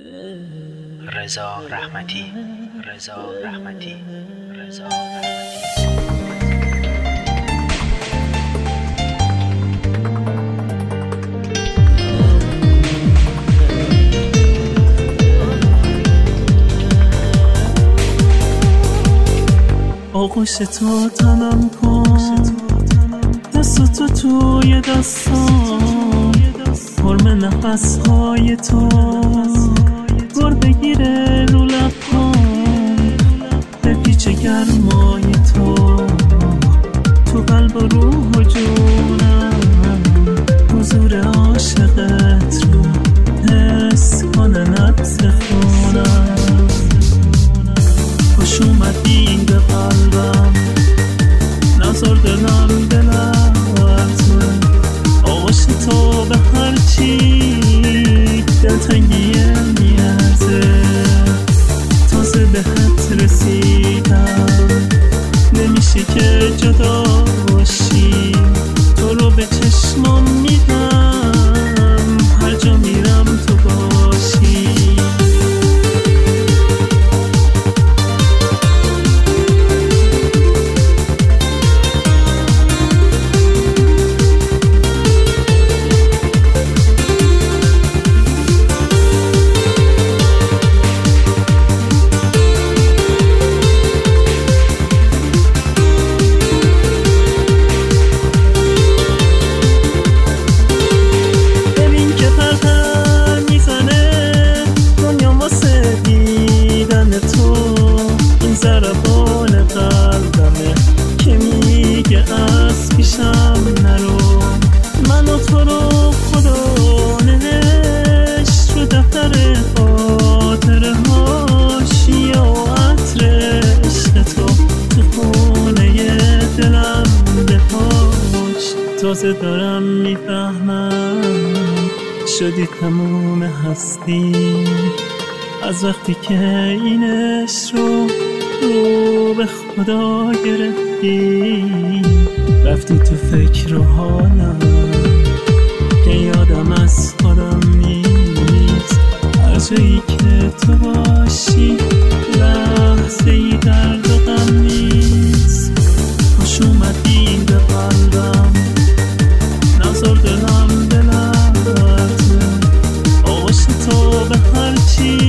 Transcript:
رضا رحمتی. آغوش تو تنم کن، دست تو توی دستم، حرم نفس های تو بر بگیره رو لبم، به پیچ گرمای تو قلب و روح و جونم، حضور عاشقت رو حس کنه نبض خونم. خوش اومدی به قلبم، نظر دلم به لرزه، آغوش تو به هر چی دلتنگیه میارزه. تازه بهت رسیدم، نمیشه که جدا باشی، تو رو به چشمام میدم، هر جا میرم تو باشی. تازه دارم میفهمم شدی تموم هستی، از وقتی که این عشق رو به خدا گرفتی. رفتی تو فکر و حالم که یادم از خودم نیست، هر جایی که تو باشی لحظه ای درد و غم نیست. خوش اومدی به قلبم، نظر دلم به لرزه، آغوش تو به هر چی